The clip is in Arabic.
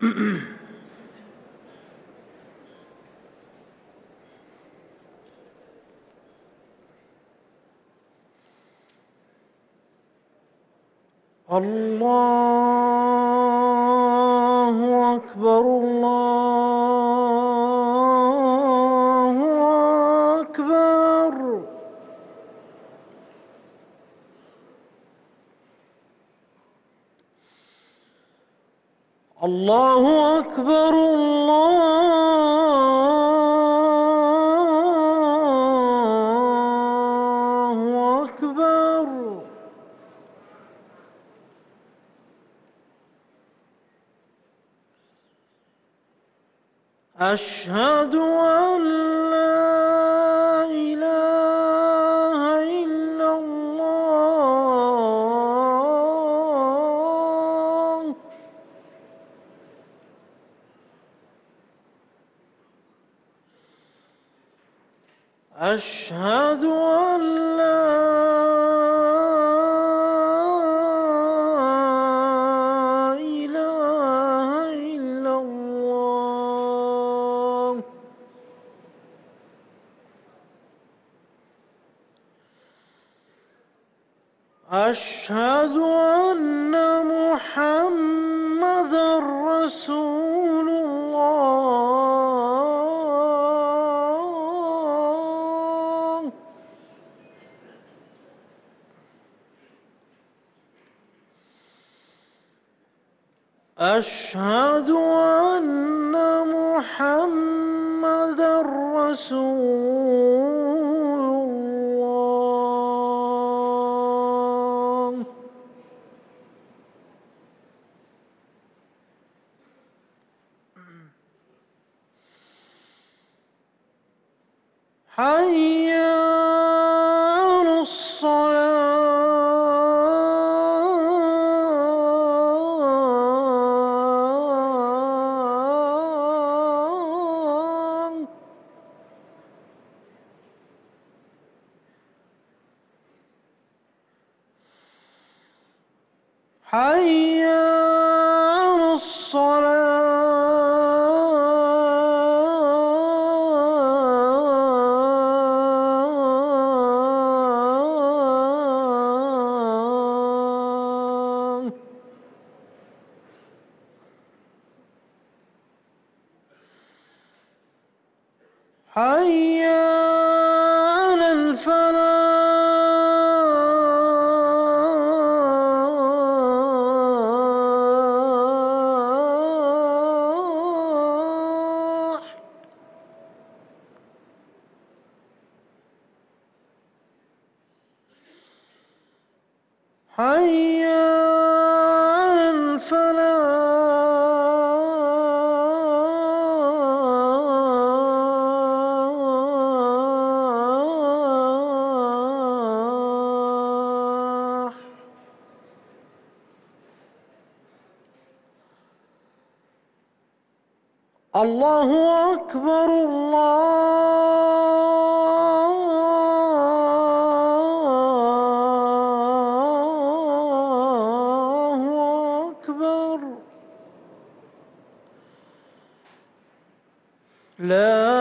الله أكبر الله أكبر. الله أكبر الله أكبر. أشهد أن لا إله إلا الله. أشهد أن لا إله إلا الله. أشهد أن محمدًا رسول الله. أشهد أن محمدًا رسول الله. حي على الصلاة. حي على الصلاة. حي على الفلاح. حي على الفلاح. الله أكبر الله أكبر. لا